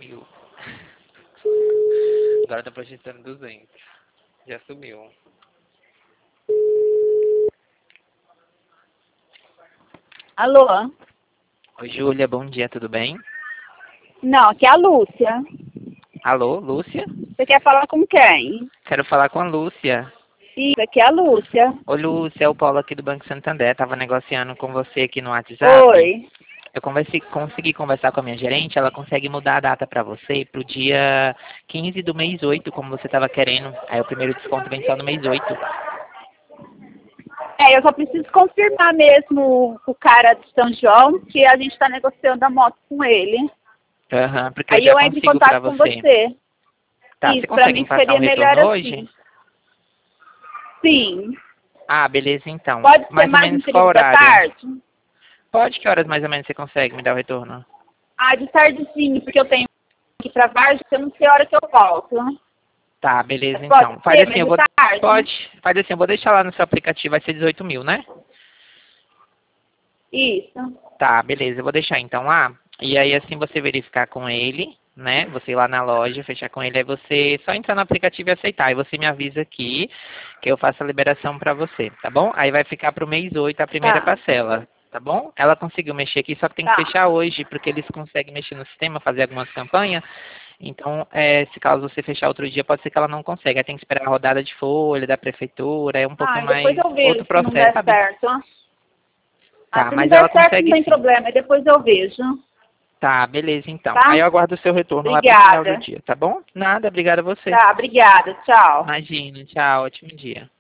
sumiu. Agora tá projetando 200. Já sumiu. Alô? Oi, Júlia, bom dia, tudo bem? Não, aqui é a Lúcia. Alô, Lúcia? Você quer falar com quem? Quero falar com a Lúcia. Isso, aqui é a Lúcia. Oi, Lúcia, é o Paulo aqui do Banco Santander. Tava negociando com você aqui no WhatsApp. Oi. Eu consegui conversar com a minha gerente, ela consegue mudar a data para você pro dia 15 do mês 8, como você estava querendo. Aí o primeiro desconto vem só no mês 8. Eu só preciso confirmar mesmo com o cara de São João que a gente está negociando a moto com ele. Aham, porque eu Aí já eu entro em consigo para contato com você. você. Tá, Isso, você pra consegue me mim passar um seria melhor retorno assim. hoje? Sim. Ah, beleza então. Pode ser Mais ou mais no menos qual período da horário? tarde? Pode, que horas mais ou menos você consegue me dar o retorno? Ah, de tarde sim, porque eu tenho que ir pra Vargem, eu não sei a hora que eu volto. Tá, beleza Pode então. Faz ser, assim, mas de tarde? Pode, faz assim, eu vou deixar lá no seu aplicativo, vai ser 18 mil, né? Isso. Tá, beleza, eu vou deixar então lá. E aí assim você verificar com ele, né? Você ir lá na loja, fechar com ele, aí você só entrar no aplicativo e aceitar. Aí você me avisa aqui que eu faço a liberação pra você, tá bom? Aí vai ficar pro mês 8 a primeira Tá, parcela, tá bom? Ela conseguiu mexer aqui, só que tem que tá. fechar hoje, porque eles conseguem mexer no sistema, fazer algumas campanhas. Então, se caso você fechar outro dia, pode ser que ela não consiga. Aí tem que esperar a rodada de folha da prefeitura, é um pouco Ah, depois mais eu outro vejo se não processo, der sabe? certo. Ah, Tá, se não mas ela der certo, não consegue tem sim. problema. Aí depois eu vejo. Tá, beleza então. Aí Tá? eu aguardo o seu retorno lá pro final do Obrigada. dia, tá bom? Nada, obrigada a você. Tá, obrigada. Tchau. Imagina, tchau, ótimo dia.